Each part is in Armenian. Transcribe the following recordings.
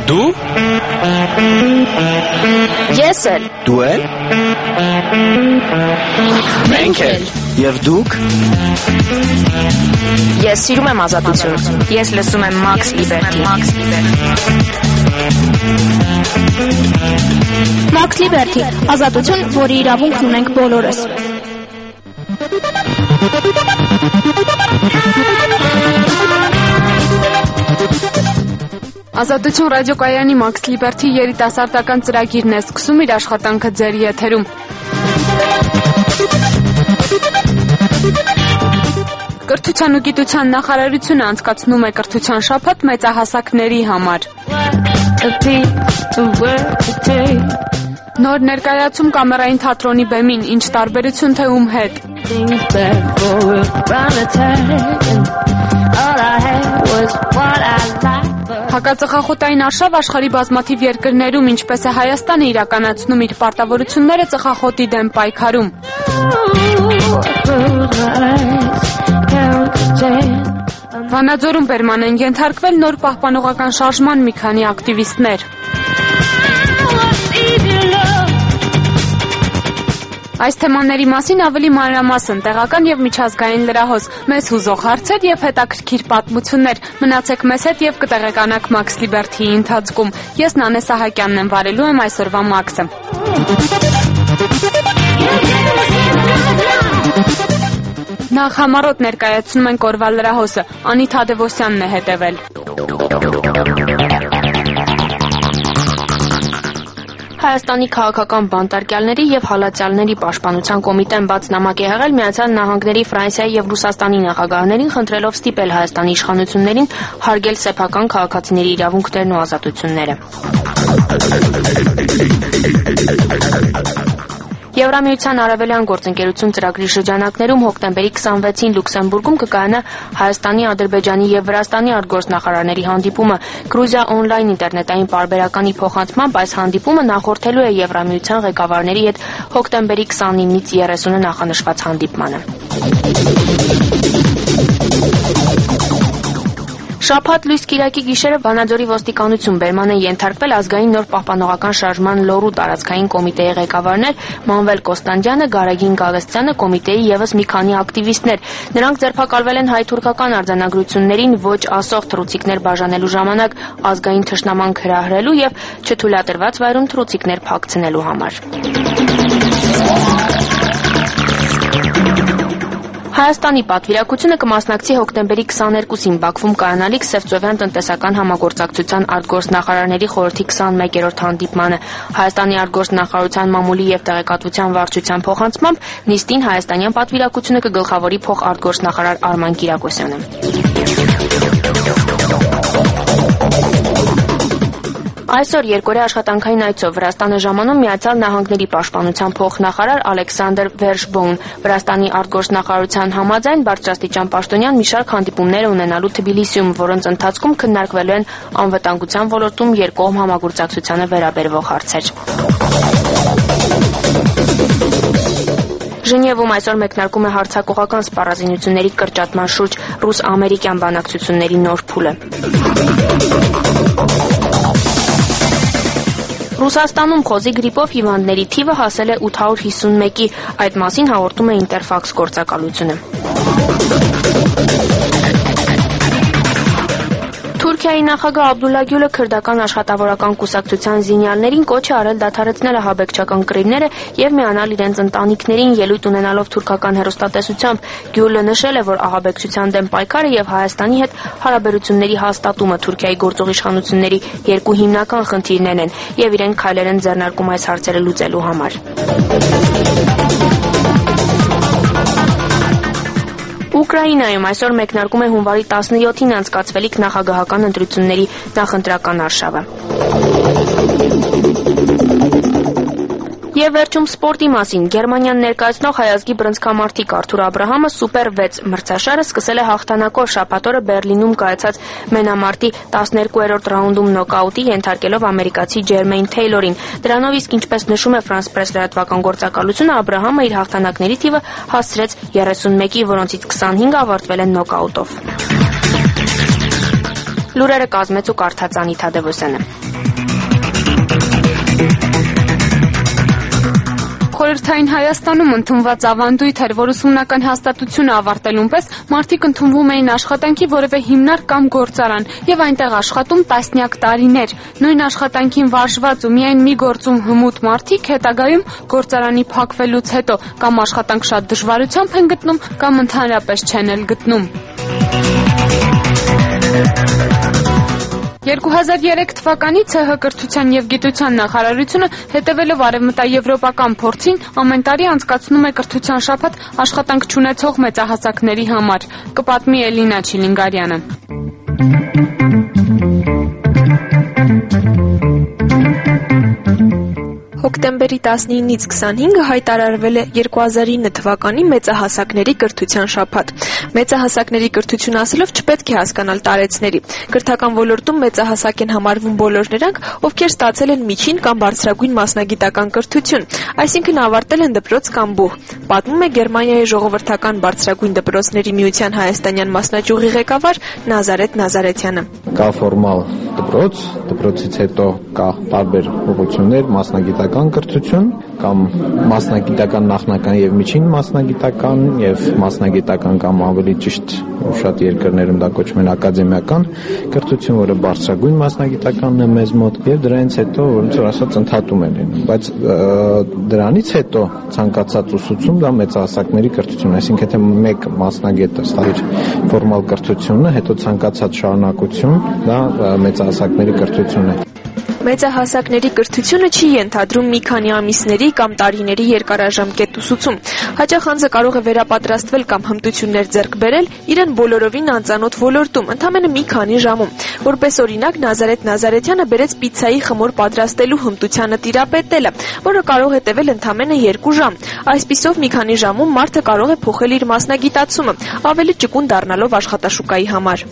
Դու? Ես էլ։ Դու էլ։ Մենք էլ։ Եվ դուք։ Ես սիրում եմ ազատություն։ Ես լսում եմ Max Liberty։ Max Liberty, ազատություն, որի իրավունքն ունենք բոլորս։ Ազատություն ռադիոկայանի Max Liberty երիտասարդական ծրագիրն է սկսում իր աշխատանքը ձեր եթերում։ Կրթության ու գիտության նախարարությունը անցկացնում է կրթության շաբաթ մեծահասակների համար։ Նոր ներկայացում կամերային թատրոնի բեմին, ինչ տարբերություն թե ում հետ։ Հակածխախոտային արշավ աշխարհի բազմաթիվ երկրներում, ինչպես է Հայաստանը իրականացնում իր պարտավորությունները ծխախոտի դեմ պայքարում։ Վանաձորում բերման են ենթարկվել նոր պահպանողական շարժման մի քանի ակտիվիստներ։ Այս թեմաների մասին ավելի մանրամասն տեղական եւ միջազգային լրահոս, մեզ հուզող հարցեր եւ հետաքրքիր պատմություններ։ Մնացեք մեզ հետ եւ կտեղեկանաք Max Liberty-ի ընթացքում։ Ես Նանե Սահակյանն եմ, վարելու եմ այսօրվա Max-ը։ Նախ համառոտ ներկայացնում ենք օրվա լրահոսը։ Անի Թադևոսյանն է հետևել։ Հայաստանի քաղաքական բանտարկյալների եւ հալածյալների պաշտպանության կոմիտեն բաց նամակ է հղել Միացյալ Նահանգների, Ֆրանսիայի եւ Ռուսաստանի նախագահներին, խնդրելով ստիպել հայաստանի իշխանություններին հարգել սեփական քաղաքացիների իրավունքներն ու ազատությունները։ Եվրամիության արևելյան գործընկերություն ծրագրի շրջանակներում հոկտեմբերի 26-ին Լյուքսեմբուրգում կկայանա Հայաստանի, Ադրբեջանի եւ Վրաստանի արտգործնախարարների հանդիպումը։ Գրուզիա օնլայն ինտերնետային պարբերականի փոխանցմամբ այս հանդիպումը նախորդելու է Եվրամիության ղեկավարների հետ հոկտեմբերի 29-ից 30-ը նախանշված հանդիպմանը։ Շաբաթ լույս կիրակի գիշերը Վանաձորի ոստիկանություն բերման են ենթարկվել ազգային նոր պահպանողական շարժման լոռու տարածքային կոմիտեի ղեկավարներ Մանվել Կոստանդյանը, Գարեգին Գալստյանը, կոմիտեի եւս մի քանի ակտիվիստներ։ Նրանք ձերբակալվել են հայ-թուրքական արձանագրություններին ոչ ասող թռուցիկներ բաժանելու ժամանակ ազգային թշնամանք հրահրելու եւ չթույլատրված վայրում թռուցիկներ փակցնելու համար։ Հայաստանի պատվիրակությունը կմասնակցի հոկտեմբերի 22-ին Բաքվում կայանալիք Սևծովյան տնտեսական համագործակցության արտգործնախարարների խորհրդի 21-րդ հանդիպմանը։ Հայաստանի արտգործնախարարության մամուլի եւ տեղեկատվության վարչության փոխանցմամբ նիստին հայաստանյան պատվիրակությունը կգլխավորի փոխարտգործնախարար Արման Կիրակոսյանը։ Այսօր երկօրյա աշխատանքային այցով Վրաստան է ժամանում Միացյալ Նահանգների պաշտպանության փոխնախարար Ալեքսանդր Վերշբոուն։ Վրաստանի արտգործնախարարության համաձայն բարձրաստիճան պաշտոնյան մի շարք հանդիպումներ ունենալու Թբիլիսիում, որոնց ընթացքում քննարկվելու են անվտանգության ոլորտում երկկողմ համագործակցությանը վերաբերող հարցեր։ Ժնևում այսօր մեկնարկում է հարձակողական սպառազինությունների կրճատման շուրջ ռուս-ամերիկյան բանակցությունների նոր փուլը։ Ռուսաստանում խոզի գրիպով հիվանդների թիվը հասել է 851-ի, այդ մասին հաղորդում է Ինտերֆաքս գործակալությունը։ Թուրքիայի նախագահ Աբդուլլա Գյուլը քրդական աշխատավորական կուսակցության զինյալներին կոչ է արել դադարեցնել ահաբեկչական կռիվները եւ միանալ իրենց ընտանիքներին, ելույթ ունենալով թուրքական հեռուստատեսությամբ։ Գյուլը նշել է, որ ահաբեկչության դեմ պայքարը եւ Հայաստանի հետ հարաբերությունների հաստատումը Թուրքիայի գործող իշխանությունների երկու հիմնական խնդիրներն են եւ իրենք քայլեր են ձեռնարկում այս հարցերը լուծելու համար։ Ուկրաինայում այսօր մեկնարկում է հունվարի 17-ին անցկացվելիք նախագահական ընտրությունների նախընտրական արշավը։ Եվ վերջում սպորտի մասին։ Գերմանիան ներկայացնող հայազգի բռնցքամարտիկ Արթուր Աբ รา համը Սուպեր 6 մրցաշարը սկսել է հաղթանակով շաբաթ օրը Բերլինում կայացած մենամարտի 12-րդ ռաունդում նոկաուտի ենթարկելով ամերիկացի Ջերմեյն Թեյլորին։ Դրանով իսկ ինչպես նշում է France Press լրատվական գործակալությունը, Աբ รา համը իր հաղթանակների թիվը հասցրեց 31-ի, որոնցից 25-ը ավարտվել են նոկաուտով։ Լուրերը կազմեց ու կարդաց Անի Թադևոսյանը։ Խորհրդային Հայաստանում ընդունված ավանդույթ էր, որ ուսումնական հաստատությունը ավարտելուն պես մարդիկ ընդունվում էին աշխատանքի որևէ հիմնարկ կամ գործարան եւ այնտեղ աշխատում տասնյակ տարիներ։ Նույն աշխատանքին վարժված ու միայն մի գործում հմուտ մարդիկ հետագայում գործարանի փակվելուց հետո կամ աշխատանք շատ դժվարությամբ են գտնում կամ ընդհանրապես չեն էլ գտնում։ 2003 թվականից ՑՀ կրթության եւ գիտության նախարարությունը հետևելով արևմտաեվրոպական փորձին ամեն տարի անցկացնում է կրթության շաբաթ աշխատանք չունեցող մեծահասակների համար։ Կպատմի Էլինա Չիլինգարյանը։ Հոկտեմբերի 19-ից 25-ը հայտարարվել է 2009 թվականի մեծահասակների կրթության շաբաթ։ Մեծահասակների կրթություն ասելով չպետք է հասկանալ տարեցների։ Կրթական ոլորտում մեծահասակ են համարվում բոլոր նրանք, ովքեր ստացել են միջին կամ բարձրագույն մասնագիտական կրթություն, այսինքն ավարտել են դպրոց կամ բուհ, պատմում է Գերմանիայի ժողովրդական բարձրագույն դպրոցների միության հայաստանյան մասնաճյուղի ղեկավար Նազարեթ Նազարեթյանը։ Կա ֆորմալ դպրոց, դպրոցից հետո կա տարբեր ուղղություններ, մասնագիտական կրթություն կամ մասնագիտական նախնական եւ միջին մասնագիտական եւ մասնագիտական կամ ավելի ճիշտ շատ երկրներում դա կոչվում է ակադեմիական կրթություն, որը բարձրագույն մասնագիտականն է մեզ մոտ եւ դրանից հետո ոնց որ ասած ընդհատում է լինում, բայց դրանից հետո ցանկացած ուսուցում դա մեծահասակների կրթություն, այսինքն եթե մեկ մասնագետը ստացի ֆորմալ կրթությունը, հետո ցանկացած շարունակություն դա մեծահասակների կրթություն է։ Մեծահասակների կրթությունը չի ենթադրում մի քանի ամիսների կամ տարիների երկարաժամկետ ուսուցում։ Հաճախ անձը կարող է վերապատրաստվել կամ հմտություններ ձեռք բերել իրեն բոլորովին անծանոթ ոլորտում, ընդամենը մի քանի ժամում։ Որպես օրինակ Նազարեթ Նազարեթյանը բերեց պիցցայի խմոր պատրաստելու հմտությանը տիրապետելը, որը կարող է տևել ընդամենը 2 ժամ։ Այսպիսով մի քանի ժամում մարդը կարող է փոխել իր մասնագիտացումը, ավելի ճկուն դառնալով աշխատաշուկայի համար։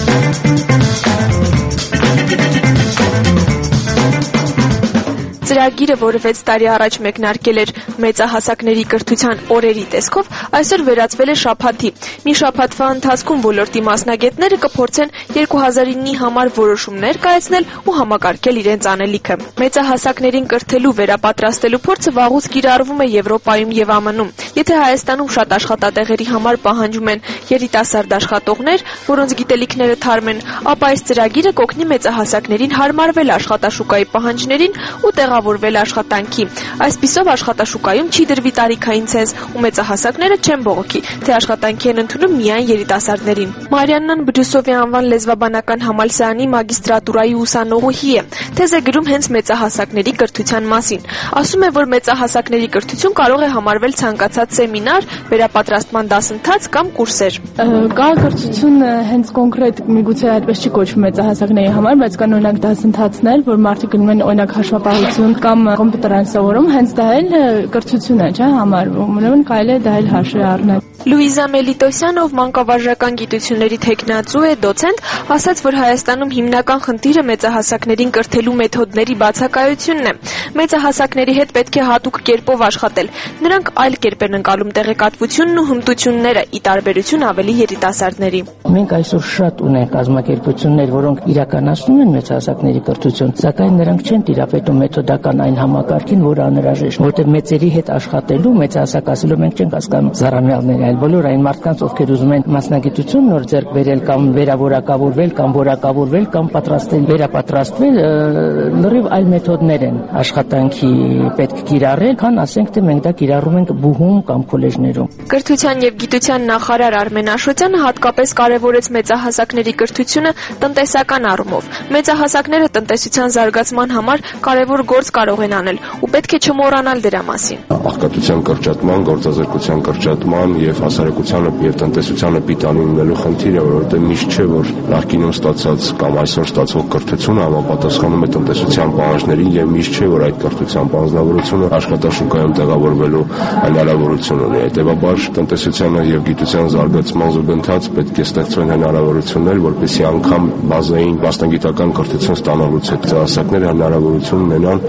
Ծրագիրը, որը 6 տարի առաջ մեկնարկել էր մեծահասակների կրթության օրերի տեսքով, այսօր վերածվել է շաբաթի։ Մի շաբաթվա ընթացքում ոլորտի մասնագետները կփորձեն 2009-ի համար որոշումներ կայացնել ու համակարգել իրենց անելիքը։ Մեծահասակներին կրթելու վերապատրաստելու փորձը վաղուց կիրառվում է Եվրոպայում եւ ԱՄՆ-ում։ Եթե Հայաստանում շատ աշխատատեղերի համար պահանջում են երիտասարդ աշխատողներ, որոնց գիտելիքները թարմ են, ապա այս ծրագիրը կօգնի մեծահասակներին հարմարվել աշխատաշուկայի պահանջներին ու տեղավորվել աշխատանքի։ Այսպիսով աշխատաշուկայում չի դրվի տարիքային ցենզ ու մեծահասակները չեն բողոքի, թե աշխատանքի են ընդունում միայն երիտասարդներին։ Մարիաննան Բջուսովի անվան լեզվաբանական համալսարանի մագիստրատուրայի ուսանողուհի է, թեզ է գրում հենց մեծահասակների կրթության մասին։ Ասում է, որ մեծահասակների կրթություն կարող է համարվել ցանկացած սեմինար, վերապատրաստման դասընթաց կամ կուրսեր։ Կա կրթություն հենց կոնկրետ միգուցե այդպես չի կոչվում մեծահասակների համար, բայց կան օրինակ դասընթացներ, որ մարդիկ գնում են օրինակ հաշվապահություն կամ կոմպյուտերային սովորում, հենց դա էլ կրթություն է, չէ՞, համարվում։ Ուրեմն կարելի է դա էլ հաշվի առնել։ Լուիզա Մելիտոսյանը, ով մանկավարժական գիտությունների թեկնածու է, դոցենտ, ասաց, որ Հայաստանում հիմնական խնդիրը մեծահասակներին կրթելու մեթոդների բացակայությունն է։ Մեծահասակների հետ պետք է հատուկ կերպով աշխատել։ Նրանք այլ կերպ են ընկալում տեղեկատվությունն ու հմտությունները, ի տարբերություն ավելի երիտասարդների։ Մենք այսօր շատ ունենք կազմակերպություններ, որոնք իրականացնում են մեծահասակների կրթություն, սակայն նրանք չեն տիրապետում մեթոդական այն համակարգին, որը անհրաժեշտ, որտեղ մեծերի հետ աշխատելու մեծահասակ ասելով մենք չենք հասկանում զառամյալներ, այլ բոլոր այն մարդկանց, ովքեր ուզում են մասնագիտություն նոր ձեռք բերել կամ վերավորակավորվել կամ որակավորվել կամ պատրաստել, վերապատրաստվել, լրիվ այլ մեթոդներ են աշխատանքի պետք կիրառել, քան ասենք թե մենք դա կիրառում ենք բուհում կամ քոլեջներում։ Կրթության եւ գիտության նախարար Արմեն Աշոտյանը հատկապես կարևորեց մեծահասակների կրթությունը տնտեսական առումով։ Մեծահասակները տնտեսության զարգացման համար կարևոր գործ կարող են անել ու պետք է չմոռանալ դրա մասին։ Աղքատության կրճատման, գործազրկության կրճատման եւ հասարակությանը եւ տնտեսությանը պիտանի ունելու խնդիրը, որովհետեւ միշտ չէ, որ նախկինում ստացած կամ այսօր ստացող կրթությունը համապատասխանում է տնտեսության պահանջներին եւ միշտ չէ, որ այդ կրթության բանձնավորությունը աշխատաշուկայում տեղավորվելու հնարավորություն ունի։ Հետեւաբար տնտեսությանը եւ գիտության զարգացման զուգընթաց պետք է ստեղծվեն հնարավորություններ, որպեսզի անգամ բազային մասնագիտական կրթություն ստանալուց հետո հասակները հնարավորություն ունենան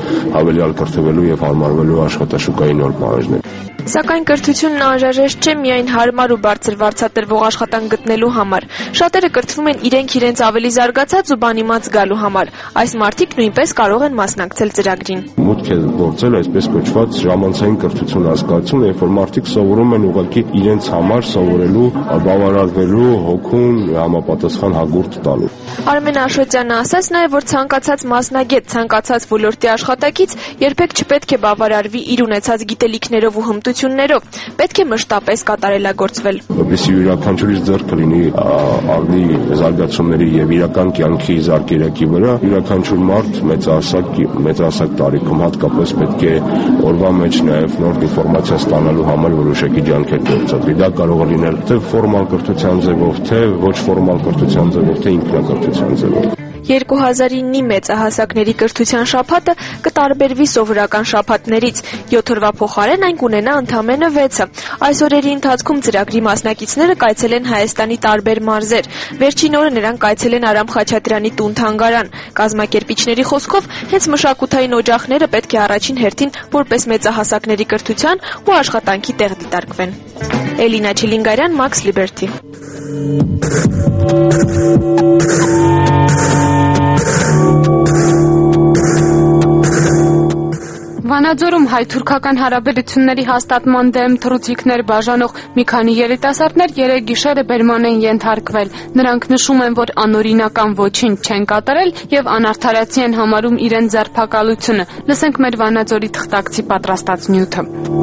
հավելյալ կրթվելու եւ հարմարվելու աշխատաշուկայի նոր պահանջներ։ Սակայն կրթությունն անհրաժեշտ չէ միայն հարմար ու բարձր վարձատրվող աշխատանք գտնելու համար։ Շատերը կրթվում են իրենք ավելի զարգացած ու բանիմաց գալու համար։ Այս մարդիկ նույնպես կարող են մասնակցել ծրագրին։ Մուտք է գործել այսպես կոչված ժամանցային կրթություն հասկացում, երբ որ մարդիկ սովորում են ուղղակի իրենց համար սովորելու, բավարարվելու, հոգուն համապատասխան հագուրդ տալու։ Արմեն Աշոտյանը ասաց նաև, որ ցանկացած մասնագետ, ցանկացած ոլորտի աշխատակից երբեք չպետք է բավարարվի իր ունեցած գիտելիքներով ու հմտություններով, պետք է մշտապես կատարելագործվել։ Որպեսզի յուրաքանչյուրից ձեռքը լինի առնի զարգացումների եւ իրական կյանքի զարգերակի վրա, յուրաքանչյուր մարդ մեծահասակ տարիքում հատկապես պետք է օրվա մեջ նաեւ նոր ինֆորմացիա ստանալու համար որոշակի ջանքեր գործադրի։ Դա կարող է լինել թե ֆորմալ կրթության ձևով, թե ոչ ֆորմալ կրթության ձևով, թե ինքնակրթության ձևով։ 2009-ի մեծահասակների կրթության շաբաթը կտարբերվի սովորական շաբաթներից, 7 օրվա փոխարեն այն կունենա ընդամենը 6-ը։ Այս օրերի ընթացքում ծրագրի մասնակիցները կայցելեն Հայաստանի տարբեր մարզեր։ Վերջին օրը նրանք կայցելեն Արամ Խաչատրյանի տուն-թանգարան։ Կազմակերպիչների խոսքով հենց մշակութային օջախները պետք է առաջին հերթին որպես մեծահասակների կրթության ու աշխատանքի տեղ դիտարկվեն։ Էլինա Չիլինգարյան, Max Liberty։ Վանաձորում հայ-թուրքական հարաբերությունների հաստատման դեմ թռուցիկներ բաժանող մի քանի երիտասարդներ երեկ գիշերը բերման են ենթարկվել։ Նրանք նշում են, որ անօրինական ոչինչ չեն կատարել եւ անարդարացի են համարում իրենց ձերբակալությունը։ Լսենք մեր Վանաձորի թղթակցի պատրաստած նյութը։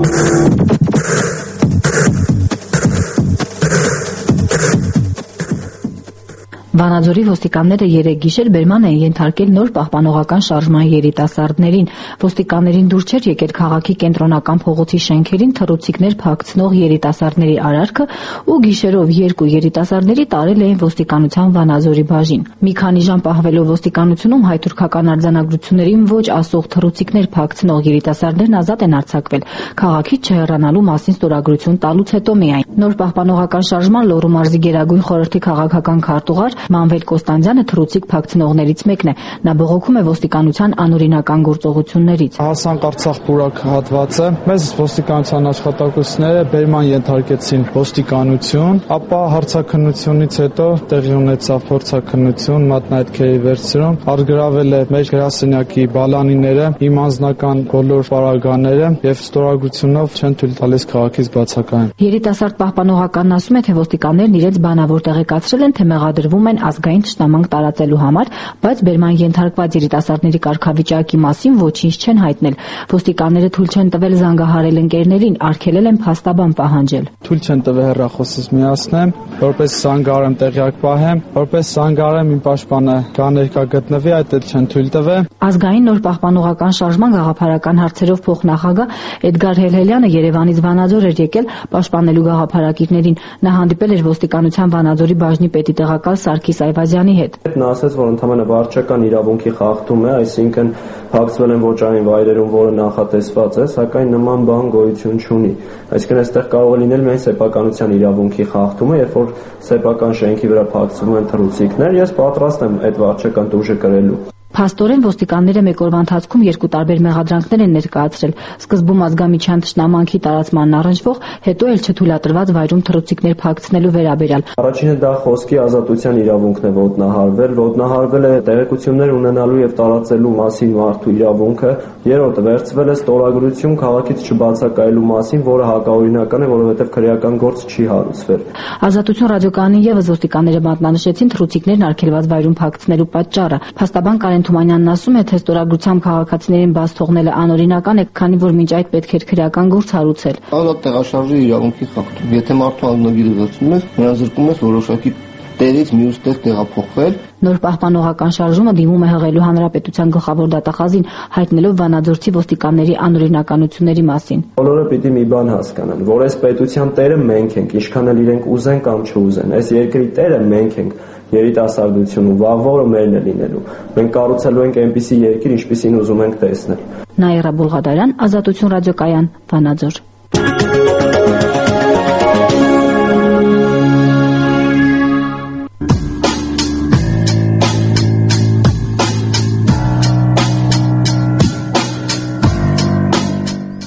Վանաձորի ոստիկանները երեկ գիշեր բերման են ենթարկել նոր պահպանողական շարժման երիտասարդներին։ Ոստիկաններին դուր չէր եկել քաղաքի կենտրոնական փողոցի շենքերին թռուցիկներ փակցնող երիտասարդների արարքը ու գիշերով 2 երիտասարդների տարել էին ոստիկանության Վանաձորի բաժին։ Մի քանի ժամ պահվելով ոստիկանությունում հայ-թուրքական արձանագրություններին ոչ ասող թռուցիկներ փակցնող երիտասարդներն ազատ են արձակվել քաղաքից չհեռանալու մասին ստորագրություն տալուց հետո միայն։ Նոր պահպանողական շարժման Լոռու մարզի Գերագույն խորհրդի քաղաքական քարտուղար Մանվել Կոստանդյանը թռուցիկ փակցնողներից մեկն է։ Նա բողոքում է ոստիկանության անօրինական գործողություններից։ Հասանք Արցախ պուրակ հատվածը, մեզ ոստիկանության աշխատակիցները բերման ենթարկեցին ոստիկանություն, ապա հարցաքննությունից հետո տեղի ունեցավ փորձաքննություն, մատնահետքերի վերցրում, արգրավել է մեր գրասենյակի բալանիները, իմ անձնական բոլոր պարագաները եւ ստորագրությունով չեն թույլ տալիս քաղաքից բացակայել։ Երիտասարդ պահպանողականն ասում է, թե ոստիկաններն իրենց բանավոր տեղեկացրել են, թե մեղադրվում են ազգային ճշտամանք տարածելու համար, բայց բերման ենթարկված երիտասարդների կարգավիճակի մասին ոչինչ չեն հայտնել։ Ոստիկանները թույլ չեն տվել զանգահարել ընկերներին, արգելել են փաստաբան պահանջել։ Թույլ չեն տվել հեռախոսս միացնեմ, որպես զանգահարեմ տեղյակ պահեմ, որպես զանգահարեմ իմ պաշտպանը կա ներկա գտնվի, այդ էլ չեն թույլ տվել։ Ազգային նոր պահպանողական շարժման գաղափարական հարցերով փոխնախագահ Էդգար Հելհելյանը Երևանից Վանաձոր էր եկել պաշտպանելու գաղափարակիրներին։ Նա հանդիպել էր ոստիկանության Վանաձորի բաժնի պետի տեղակալ Սարգիս Այվազյանի հետ։ Նա ասաց, որ ընդհանրապես վարչական իրավունքի խախտում է, այսինքն փակցվել են ոչային վայրերում, որը նախատեսված է, սակայն նման բան գոյություն չունի։ Այսինքն այստեղ կարող է լինել միայն սեփականության իրավունքի խախտումը, երբ որ սեփական շենքի վրա փակցվում են թռուցիկներ, ես պատրաստ եմ այդ վարչական տուժը կրելու։ Փաստորեն ոստիկանները մեկ օրվա ընթացքում 2 տարբեր մեղադրանքներ են ներկայացրել։ Սկզբում ազգամիջյան ճշտամանքի տարածման առնչվող, հետո էլ չթույլատրված վայրում թռուցիկներ փակցնելու վերաբերյալ։ Առաջինը դա խոսքի ազատության իրավունքն է ոտնահարվել է տեղեկություններ ունենալու եւ տարածելու մասին մարդու իրավունքը, երրորդը վերցվել է ստորագրություն քաղաքից չբացակայելու մասին, որը հակաօրինական է, որովհետեւ քրեական գործ չի հարուցվել։ Ազատություն ռադիոկայանին եւս ոստիկանները մատնանշեցին թռուցիկներն արգելված վայրում փակցնելու պատճառը։ Փաստաբան Կարեն Թումանյանն ասում է, թե ստորագրությամբ քաղաքացիներին բաց թողնելը անօրինական է, քանի որ մինչ այդ պետք էր քրեական գործ հարուցել։ Ազատ տեղաշարժի իրավունքի խախտում։ Եթե մարդու անձնագիրը վերցնում ես, նրան զրկում ես որոշակի տեղից մյուս տեղ տեղափոխվել։ Նոր պահպանողական շարժումը դիմում է հղելու հանրապետության գլխավոր դատախազին, հայտնելով վանաձորցի ոստիկանների անօրինականությունների մասին։ Բոլորը պիտի մի բան հասկանան, որ այս պետության տերը մենք ենք, ինչքան էլ իրենք ուզեն կամ չուզեն։ Այս երկրի տերը մենք ենք, երիտասարդությունը, վաղ օրը մերն է լինելու։ Մենք կառուցելու ենք այնպիսի երկիր, ինչպիսին ուզում ենք տեսնել։ Նաիրա Բուլղադարյան, Ազատություն ռադիոկայան, Վանաձոր։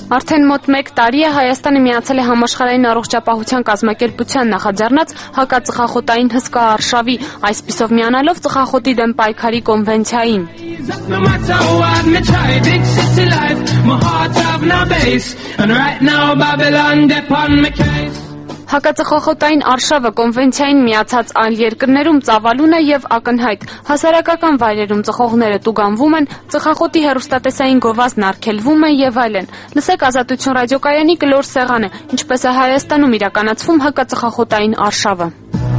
Արդեն մոտ 1 տարի է Հայաստանը միացել է Համաշխարհային առողջապահության կազմակերպության նախաձեռնած հակածխախոտային հսկա արշավի, այսպիսով միանալով ծխախոտի դեմ պայքարի կոնվենցիային։ Հակածխախոտային արշավը կոնվենցիային միացած այլ երկրներում ծավալուն է եւ ակնհայտ։ Հասարակական վայրերում ծխողները տուգանվում են, ծխախոտի հեռուստատեսային գովազդն արգելվում է եւ այլն։ Լսեք Ազատություն ռադիոկայանի կլոր սեղանը, ինչպես է Հայաստանում իրականացվում հակածխախոտային արշավը։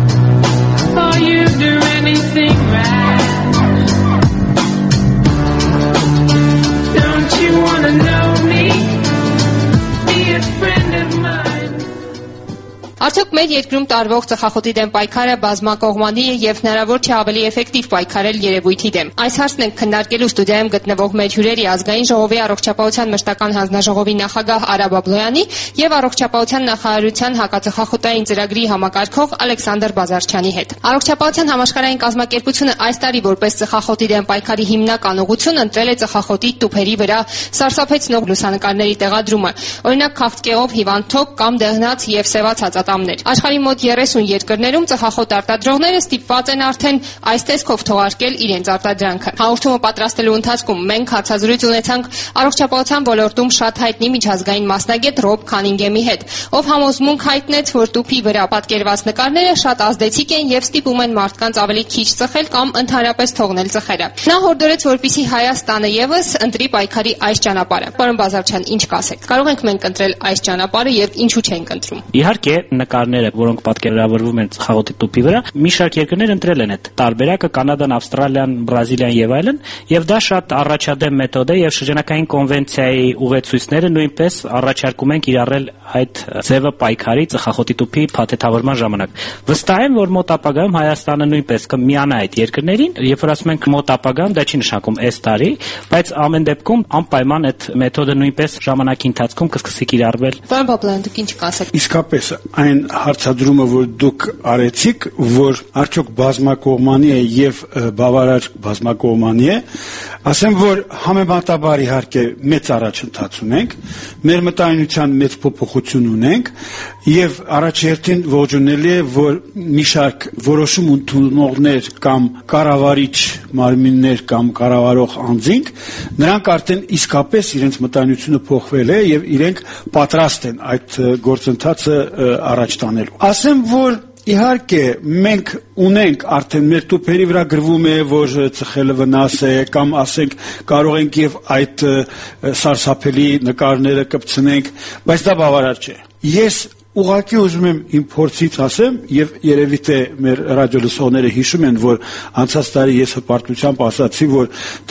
Արդյոք մեր երկրում տարվող ծխախոտի դեմ պայքարը բազմակողմանի է եւ հնարավոր չէ ավելի էֆեկտիվ պայքարել երևույթի դեմ։ Այս հարցն ենք քննարկելու ստուդիայում գտնվող մեր հյուրերի Ազգային ժողովի առողջապահության մշտական հանձնաժողովի նախագահ Արա Բաբլոյանի եւ առողջապահության նախարարության հակածխախոտային ծրագրի համակարգող Ալեքսանդր Բազարչյանի հետ։ Առողջապահության համաշխարհային կազմակերպությունը այս տարի որպես ծխախոտի դեմ պայքարի հիմնական ուղղություն ընտրել է ծխախոտի տուփերի վրա սարսափեցնող լուսանկարների տեղադրումը, օրինակ քաղցկեղով հիվանդ կամ դեղնած եւ սեված հացատամներ։ Աշխարհի մոտ 30 երկրներում ծխախոտ արտադրողները ստիպված են արդեն այս տեսքով թողարկել իրենց արտադրանքը։ Հաղորդումը պատրաստելու ընթացքում մենք հարցազրույց ունեցանք առողջապահության ոլորտում շատ հայտնի միջազգային մասնագետ Ռոբ Քանինգեմի հետ, ով համոզմունք հայտնեց, որ տուփի վրա պատկերված նկարները շատ ազդեցիկ են եւ ստիպում են մարդկանց ավելի քիչ ծխել կամ ընդհանրապես թողնել ծխերը։ Նա հորդորեց, որպեսզի Հայաստանը եւս ընտրի պայքարի այս ճանապարհը։ Պարոն Բազարչյան, ինչ կասեք։ Կարող ենք մենք ընտրել այս ճանապարհը եւ ինչու չենք ընտրում։ Իհարկե, նկարները, որոնք պատկերավորվում են ծխախոտի տուփի վրա, մի շարք երկրներ ընտրել են այդ տարբերակը՝ Կանադան, Ավստրալիան, Բրազիլիան եւ այլն, եւ դա շատ առաջադեմ մեթոդ է եւ շրջանային կոնվենցիայի ուղեցույցները նույնպես առաջարկում են կիրառել այդ ձևը պայքարի ծխախոտի տուփի փաթեթավորման ժամանակ։ Վստահ եմ, որ մոտ ապագայում Հայաստանը նույնպես կմիանա այդ երկրներին, երբ որ ասում ենք մոտ ապագայում, դա չի նշանակում այս տարի, բայց ամեն դեպքում անպայման այդ մեթոդը նույնպես ժամանակի ընթացքում կսկսի կիրառվել։ Պարոն Բաբլոյան, դուք ինչ կասեք։ Իսկապես այն հարցադրումը, որ դուք արեցիք, որ արդյոք բազմակողմանի է եւ բավարար բազմակողմանի է, ասեմ, որ համեմատաբար իհարկե մեծ առաջընթաց ունենք, մեր մտայնության մեծ փոփոխություն ունենք եւ առաջերտին ողջունելի է, որ մի շարք որոշում ընդունողներ կամ կառավարիչ մարմիններ կամ կառավարող անձինք, նրանք արդեն իսկապես իրենց մտայնությունը փոխվել է եւ իրենք պատրաստ են այդ գործընթացը առաջ տանելու։ Ասեմ, որ իհարկե մենք ունենք արդեն մեր տուփերի վրա գրվում է, որ ծխելը վնաս է, կամ ասենք կարող ենք եւ այդ սարսափելի նկարները կպցնենք, բայց դա բավարար չէ։ Ես ուղղակի ուզում եմ իմ փորձից ասեմ, եւ երևի թե մեր ռադիոլսողները հիշում են, որ անցած տարի ես հպարտությամբ ասացի, որ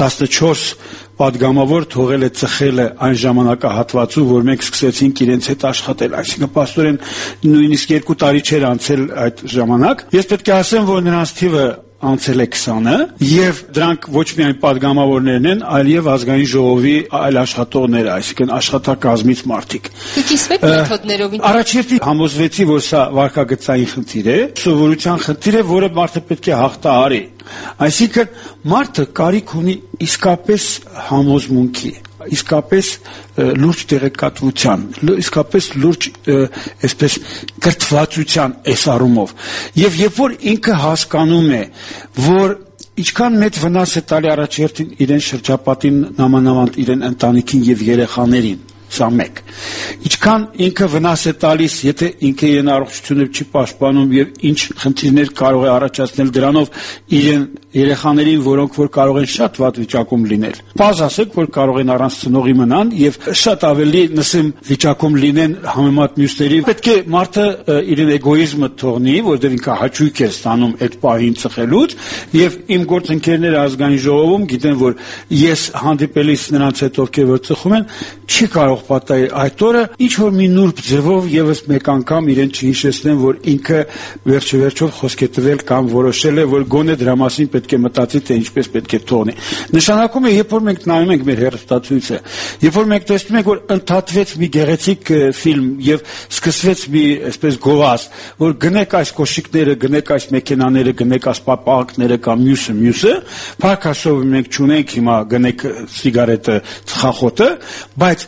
14 պատգամավոր թողել է ծխելը այն ժամանակահատվածում, որ մենք սկսեցինք իրենց հետ աշխատել, այսինքն պաստորեն նույնիսկ 2 տարի չէր անցել այդ ժամանակ։ Ես պետք է ասեմ, որ նրանց թիվը անցել է 20-ը եւ դրանք ոչ միայն падգամավորներն են, այլև ազգային ժողովի այլ աշխատողներ, այսինքն աշխատակազմից մարդիկ։ Դուք իսկեք մեթոդներով Առաջերտի համոզվեցի, որ սա վարքագծային խնդիր է, սովորության խնդիր է, որը մարդը պետք է հաղթահարի։ Այսինքն մարդը կարիք ունի իսկապես համոզմունքի, իսկապես լուրջ տեղեկատվության, իսկապես լուրջ այսպես կրթվածության այս առումով։ Եվ երբ որ ինքը հասկանում է, որ ինչքան մեծ վնաս է տալի առաջերտին իրեն շրջապատին, նամանավանդ իրեն ընտանիքին եւ երեխաներին, սա մեկ։ Ինչքան ինքը վնաս է տալիս, եթե ինքը իրեն առողջությունը չի պաշտպանում եւ ինչ խնդիրներ կարող է առաջացնել դրանով իրեն երեխաներին, որոնք որ կարող են շատ վատ վիճակում լինել։ Պարզ ասեք, որ կարող են առանց ծնողի մնան եւ շատ ավելի նսեմ վիճակում լինեն համեմատ մյուսների։ Պետք է մարդը իրեն էգոիզմը թողնի, որովհետեւ ինքը հաճույք է ստանում այդ պահին ծխելուց եւ իմ գործընկերները ազգային ժողովում գիտեն, որ ես հանդիպելիս նրանց հետ ովքեր որ ծխում են, չի կարող պատահել այդ օրը ինչ որ մի նուրբ ձևով եւս մեկ անգամ իրեն չհիշեցնեն, որ ինքը վերջեվերջով խոսք է տվել կամ որոշել է, որ գոնե դրա մասին պետք է մտածի, թե ինչպես պետք է թողնի։ Նշանակում է, երբ որ մենք նայում ենք մեր հեռուստացույցը, երբ որ մենք տեսնում ենք, որ ընդհատվեց մի գեղեցիկ ֆիլմ եւ սկսվեց մի այսպես գովազդ, որ գնեք այս կոշիկները, գնեք այս մեքենաները, գնեք այս պապակները կամ մյուսը, փակասով մենք չունենք հիմա գնեք սիգարետը, ծխախոտը, բայց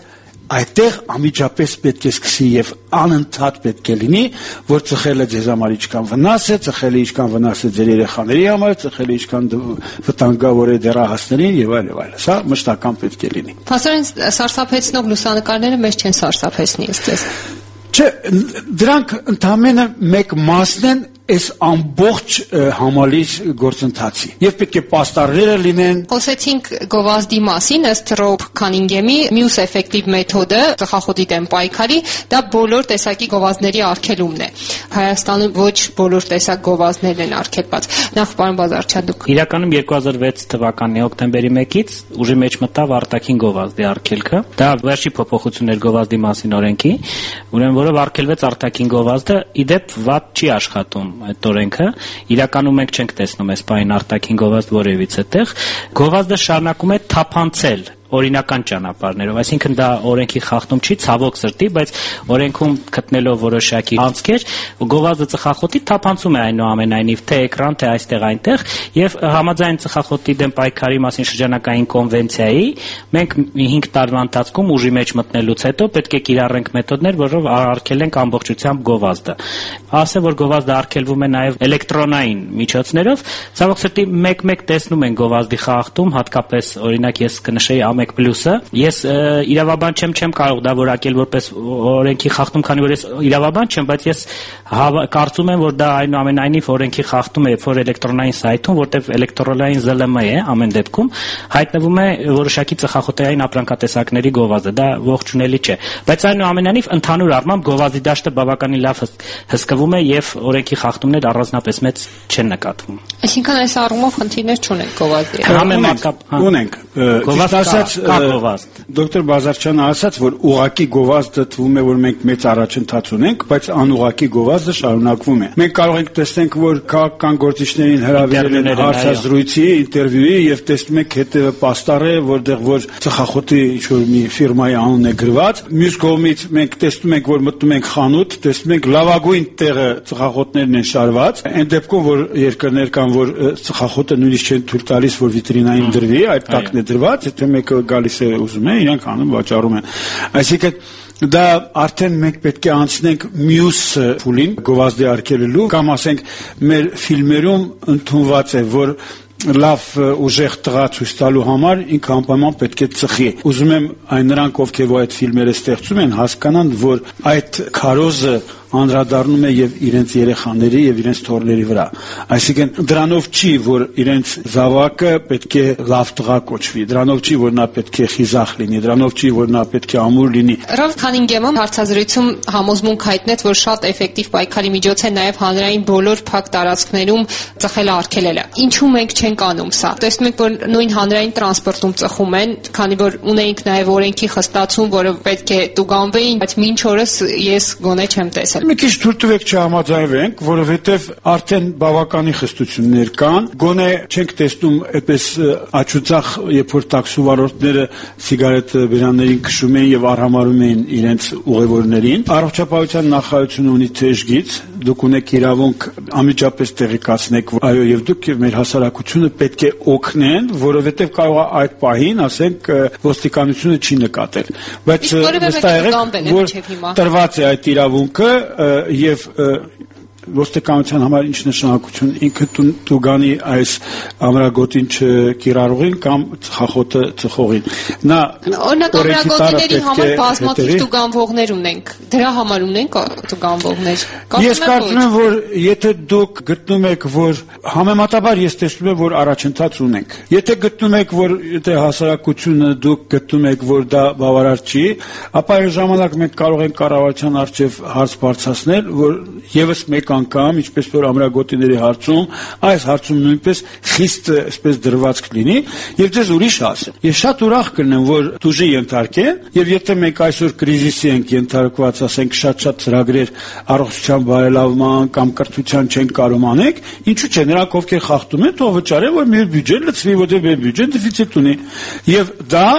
այդտեղ անմիջապես պետք է սկսի եւ անընդհատ պետք է լինի, որ ծխելը ձեզ համար ինչքան վնաս է, ծխելը ինչքան վնաս է ձեր երեխաների համար, ծխելը ինչքան վտանգավոր է դեռահասներին եւ այլ եւ այլ։ Սա մշտական պետք է լինի։ Փաստորեն սարսափեցնող լուսանկարները մեզ չեն սարսափեցնի, ըստ ձեզ։ Չէ, դրանք ընդհանրապես մեկ մասն են այս ամբողջ համալիր գործընթացի եւ պետք է պաստառները լինեն։ Խոսեցինք գովազդի մասին, ըստ Ռոբ Քանինգեմի մյուս էֆեկտիվ մեթոդը ծխախոտի դեմ պայքարի դա բոլոր տեսակի գովազդների արգելումն է։ Հայաստանում ոչ բոլոր տեսակ գովազդներն են արգելված։ Նախ պարոն Բազարչյան, դուք իրականում 2006 թվականի հոկտեմբերի 1-ից ուժի մեջ մտավ արտաքին գովազդի արգելքը։ Դա վերջի փոփոխություններ գովազդի մասին օրենքի, ուրեմն որով արգելվեց արտաքին գովազդը, իդեպ վատ չի աշխատում այդ օրենքը, իրականում մենք չենք տեսնում այս բային արտաքին գովազդ որևիցե տեղ, գովազդը շարունակում է թափանցել օրինական ճանապարհներով, այսինքն դա օրենքի խախտում չի, ցավոք սրտի, բայց օրենքում գտնելով որոշակի անցքեր, գովազդը ծխախոտի թափանցում է այնուամենայնիվ թե էկրան, թե այստեղ այնտեղ, եւ համաձայն ծխախոտի դեմ պայքարի մասին շրջանական կոնվենցիայի մենք 5 տարվա ընթացքում ուժի մեջ մտնելուց հետո պետք է կիրառենք մեթոդներ, որով արգելենք ամբողջությամբ գովազդը։ Ասեմ, որ գովազդը արգելվում է նաեւ էլեկտրոնային միջոցներով, ցավոք սրտի մեկ-մեկ տեսնում են գովազդի խախտում, հատկապես օրինակ ես կնշեի Ամեկ պլյուսը, ես իրավաբան չեմ կարող դա որակել որպես օրենքի խախտում, քանի որ ես իրավաբան չեմ, բայց ես կարծում եմ, որ դա այնուամենայնիվ օրենքի խախտում է, որ էլեկտրոնային սայթում, որտեղ էլեկտրոնային ԶԼՄ է, ամեն դեպքում հայտնվում է որոշակի ծխախոտային ապրանքատեսակների գովազդը, դա ողջունելի չէ, բայց այնուամենայնիվ ընդհանուր առմամբ գովազդի դաշտը բավականին լավ հսկվում է եւ օրենքի խախտումներ առանձնապես մեծ չեն նկատվում։ Այսինքն այս առումով խնդիրներ չունենք գովազդի։ Ունենք։ Դոկտոր Բազարչյանը ասաց, որ ուղղակի գովազդը թվում է, որ մենք մեծ առաջընթաց ունենք, բայց անուղղակի գովազդը շարունակվում է։ Մենք կարող ենք տեսնենք, որ քաղաքական գործիչներին հրավիրել են հարցազրույցի, ինտերվյուի եւ տեսնում ենք հետեւը պաստառ է, որտեղ որ ծխախոտի ինչ-որ մի ֆիրմայի անուն է գրված։ Մյուս կողմից մենք տեսնում ենք, որ մտնում ենք խանութ, տեսնում ենք լավագույն տեղը ծխախոտներն են շարված։ Այն դեպքում, որ երկրներ կան, որ ծխախոտը նույնիսկ չեն թույլ տալիս, որ վիտրինային դրվի, այդ տակն է դրված, եթե մեկը գալիս է ուզում է, իրանք անում վաճառում են։ Այսինքն դա արդեն մենք պետք է անցնենք մյուս փուլին գովազդի արգելելու, կամ ասենք մեր ֆիլմերում ընդունված է, որ լավ ուժեղ տղա ցույց տալու համար ինքը անպայման պետք է ծխի։ Ուզում եմ այն նրանք, ովքեր այդ ֆիլմերը ստեղծում են, հասկանան, որ այդ քարոզը անդրադառնում է եւ իրենց երեխաների եւ իրենց թոռների վրա։ Այսինքն դրանով չի, որ իրենց զավակը պետք է լավ տղա կոչվի, դրանով չի, որ նա պետք է խիզախ լինի, դրանով չի, որ նա պետք է ամուր լինի։ Ռոբ Քանինգեմը հարցազրույցում համոզմունք հայտնեց, որ շատ էֆեկտիվ պայքարի միջոց է նաեւ հանրային բոլոր փակ տարածքներում ծխելը արգելելը։ Ինչու մենք չենք անում սա։ Տեսնում ենք, որ նույն հանրային տրանսպորտում ծխում են, քանի որ ունենք նաեւ օրենքի խստացում, որը պետք է տուգանվեին, բայց մինչ օրս ես գոնե չեմ տեսել։ Մի քիչ թույլ տվեք չհամաձայնվենք, որովհետև արդեն բավականին խստություններ կան։ Գոնե չենք տեսնում այդպես աչուծախ, երբ որ տաքսու վարորդները սիգարետ բերաններին քշում են եւ արհամարում են իրենց ուղևորներին։ Առողջապահության նախարարությունը ունի թեժգիծ, դուք ունեք իրավունք անմիջապես տեղեկացնեք, այո, եւ դուք եւ մեր հասարակությունը պետք է օգնեն, որովհետեւ կարող է այդ պահին, ասենք, ոստիկանությունը չի նկատել։ Բայց վստահ եղեք, որ տրված է այդ իրավունքը եւ ոստիկանության համար ինչ նշանակություն ինքը տուգանի այս ամրագոտին չկիրառողին կամ ծխախոտը ծխողին։ Նա օրինակ ամրագոտիների համար բազմաթիվ տուգանվողներ ունենք, դրա համար ունենք տուգանվողներ։ Ես կարծում եմ, որ եթե դուք գտնում եք, որ համեմատաբար ես տեսնում եմ, որ առաջընթաց ունենք։ Եթե գտնում եք, որ եթե հասարակությունը դուք գտնում եք, որ դա բավարար չի, ապա այն ժամանակ մենք կարող ենք կառավարության առջև հարց բարձրացնել, որ եւս մեկ անգամ, ինչպես որ ամրագոտիների հարցում, այս հարցում նույնպես խիստ այսպես դրվածք լինի, եւ ձեզ ուրիշ ասեմ։ Ես շատ ուրախ կլինեմ, որ դուժի ենթարկեն, եւ եթե մենք այսօր կրիզիսի ենք ենթարկված, ասենք շատ ծրագրեր առողջության բարելավման կամ կրթության չեն կարող անենք, ինչու՞ չէ, նրանք ովքեր խախտում են, թող վճարեն, որ մեր բյուջեն լցվի, որտեղ մեր բյուջեն դեֆիցիտ ունի։ Եվ դա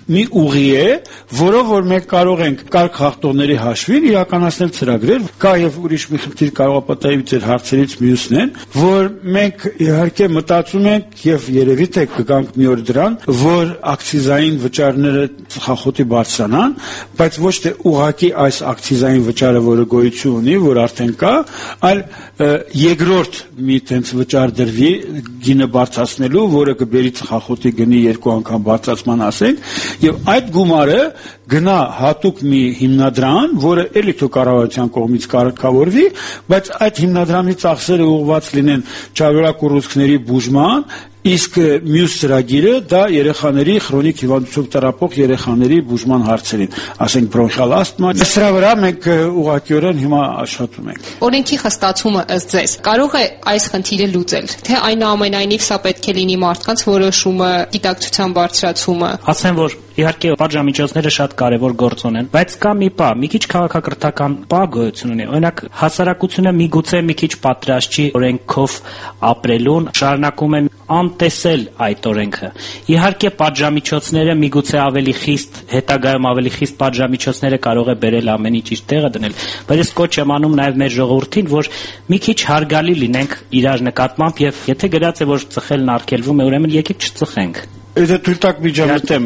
մի ուղի է, որով որ մենք կարող ենք կարգ խախտողների հաշվին իրականացնել ծրագրեր, կա եւ ուրիշ մի խնդիր կարող է պատահի ձեր հարցերից մյուսն են, որ մենք իհարկե մտածում ենք եւ երևի թե կգանք մի օր դրան, որ ակցիզային վճարները ծխախոտի բարձրանան, բայց ոչ թե ուղղակի այս ակցիզային վճարը, որը գոյություն ունի, որ արդեն կա, այլ երկրորդ մի տենց վճար դրվի գինը բարձրացնելու, որը կբերի ծխախոտի գնի 2 անգամ բարձրացման ասենք, եւ այդ գումարը գնա հատուկ մի հիմնադրամ, որը էլի թո կառավարության կողմից կարգավորվի, բայց այդ հիմնադրամի ծախսերը ուղղված լինեն ճարվորակ ուռուցքների բուժման, իսկ մյուս ծրագիրը դա երեխաների քրոնիկ հիվանդությամբ տառապող երեխաների բուժման հարցերին, ասենք բրոնխիալ ասթմա, սրա վրա մենք ուղղակիորեն հիմա աշխատում ենք։ Օրենքի խստացումը ըստ ձեզ կարող է այս խնդիրը լուծել, թե այնուամենայնիվ սա պետք է լինի մարդկանց որոշումը, գիտակցության բարձրացումը։ Ասեմ, որ իհարկե պատժամիջոցները շատ կարևոր գործոն են, բայց կա մի պահ, մի քիչ քաղաքակրթական պահ գոյություն ունի։ Օրինակ, հասարակությունը միգուցե մի քիչ պատրաստ չի օրենքով ապրելուն, շարունակում է անտեսել այդ օրենքը։ Իհարկե պատժամիջոցները միգուցե ավելի խիստ, հետագայում ավելի խիստ պատժամիջոցները կարող է բերել ամեն ինչ իր տեղը դնել, բայց ես կոչ եմ անում նաև մեր ժողովրդին, որ մի քիչ հարգալի լինենք իրար նկատմամբ եւ եթե գրած է որ ծխելն արգելվում է, ուրեմն եկեք չծխենք։ Եթե թույլ տաք միջամտեմ,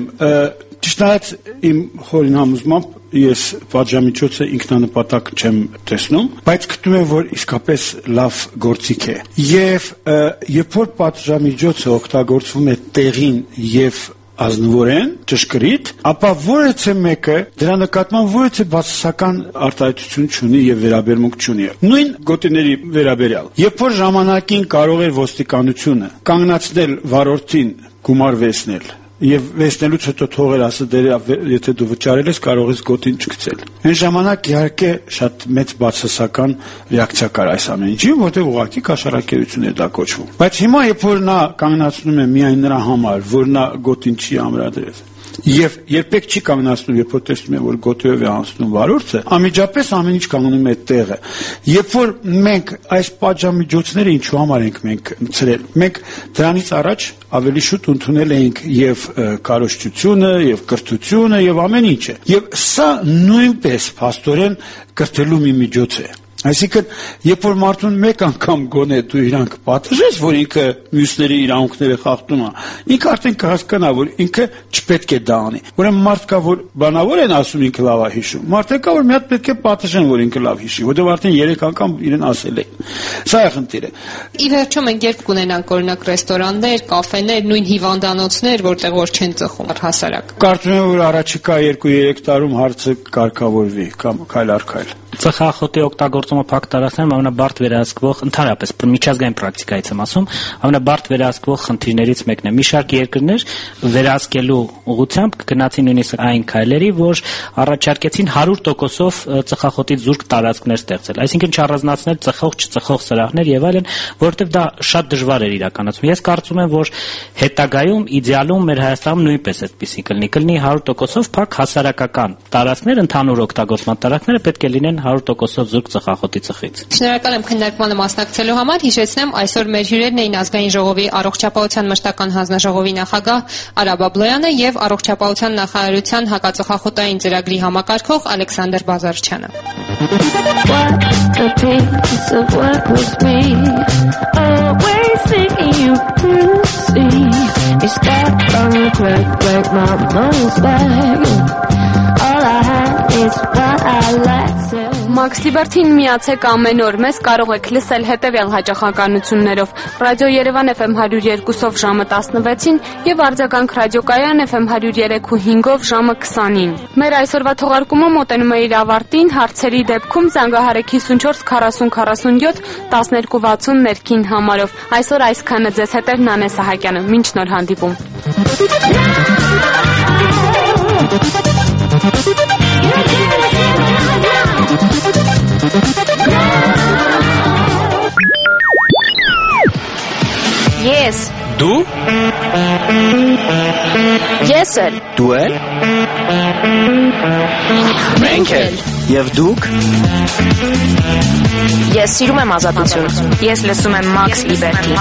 ճիշտ իմ խորին համոզմամբ ես պատժամիջոցը ինքնանպատակ չեմ տեսնում, բայց գտնում եմ, որ իսկապես լավ գործիք է։ Եվ երբ որ պատժամիջոցը օգտագործվում է տեղին եւ ազնվորեն, ճշգրիտ, ապա որևէ մեկը դրա նկատմամբ որևէ բացասական արտահայտություն չունի եւ վերաբերմունք չունի։ Նույն գոտիների վերաբերյալ։ Երբ որ ժամանակին կարող էր ոստիկանությունը կանգնացնել վարորդին գումար վերցնել եւ վերցնելուց հետո թողել ասել դե եթե դու վճարել ես կարող ես գոտին չգցել։ Այն ժամանակ իհարկե շատ մեծ բացասական ռեակցիա կար այս ամեն ինչի, որտեղ ուղղակի կաշառակերություն էր դա կոչվում։ Բայց հիմա երբ որ նա կանգնացնում է միայն նրա համար, որ նա գոտին չի ամրադրել, եւ երբեք չի կանգնացնում, երբ որ տեսնում է որ գոտիով է անցնում վարորդը, անմիջապես ամեն ինչ կանգնում է տեղը։ Երբ որ մենք այս պատժամիջոցները ինչու համար ենք մենք ծրել, մենք դրանից առաջ ավելի շուտ ընդունել էինք եւ քարոզչությունը եւ կրթությունը եւ ամեն ինչը։ Եվ սա նույնպես փաստորեն կրթելու մի միջոց է։ Այսինքն, երբ որ մարդուն մեկ անգամ գոնե դու իրանք պատժես, որ ինքը մյուսների իրավունքները խախտում է, ինքը արդեն կհասկանա, որ ինքը չպետք է դա անի։ Ուրեմն մարդ կա, որ բանավոր են ասում ինքը լավ է հիշում, մարդ կա, որ մի հատ պետք է պատժեն, որ ինքը լավ հիշի, որտեղ արդեն 3 անգամ իրեն ասել են։ Սա է խնդիրը։ Ի վերջո մենք երբ կունենանք օրինակ ռեստորաններ, կաֆեներ, նույն հիվանդանոցներ, որտեղ որ չեն ծխում հասարակ։ Կարծում եմ, որ առաջիկա 2-3 տարում հարցը կարգավորվի կամ քայլ առ քայլ։ Ծխախոտի օգտագործումը փակ տարածքներում ամենաբարդ վերահսկվող ընդհանրապես միջազգային պրակտիկայից եմ ասում, ամենաբարդ վերահսկվող խնդիրներից մեկն է։ Մի շարք երկրներ վերահսկելու ուղղությամբ գնացին նույնիսկ այն քայլերի, որ առաջարկեցին 100%-ով ծխախոտից զուրկ տարածքներ ստեղծել, այսինքն չառանձնացնել ծխող, չծխող սրահներ եւ այլն, որովհետեւ դա շատ դժվար էր իրականացում։ Ես կարծում եմ, որ հետագայում իդեալում մեր Հայաստանում նույնպես այդպեսի կլինի 100%-ով փակ հասարակական տարածքներ, ընդհանուր օգտագործման տարածքները պետք է լինեն 100%-ով զուրկ ծխախոտի ծխից։ Շնորհակալ եմ քննարկմանը մասնակցելու համար։ Հիշեցնեմ, այսօր մեր հյուրերն էին Ազգային ժողովի առողջապահության մշտական հանձնաժողովի նախագահ Արա Բաբլոյանը եւ առողջապահության նախարարության հակածխախոտային ծրագրի համակարգող Ալեքսանդր Բազարչյանը։ Max Liberty-ին միացեք ամեն օր, մեզ կարող եք լսել հետևյալ հաճախականություններով. Ռադիո Երևան FM 102-ով ժամը 16-ին եւ արձագանք ռադիոկայան FM 103.5-ով ժամը 20-ին։ Մեր այսօրվա թողարկումը մոտենում է իր ավարտին, հարցերի դեպքում զանգահարեք 54 40 47 1260 ներքին համարով։ Այսօր այսքանը, ձեզ հետ էր Նանե Սահակյանը։ Մինչ նոր հանդիպում։ Ես Ես Ես էլ։ Դու էլ։ Մենք էլ։ Եվ դուք։ Ես սիրում եմ ազատություն։ Ես լսում եմ Max Liberty։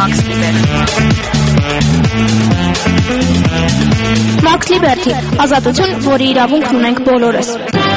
Max Liberty, ազատություն, որի իրավունքն ունենք բոլորս։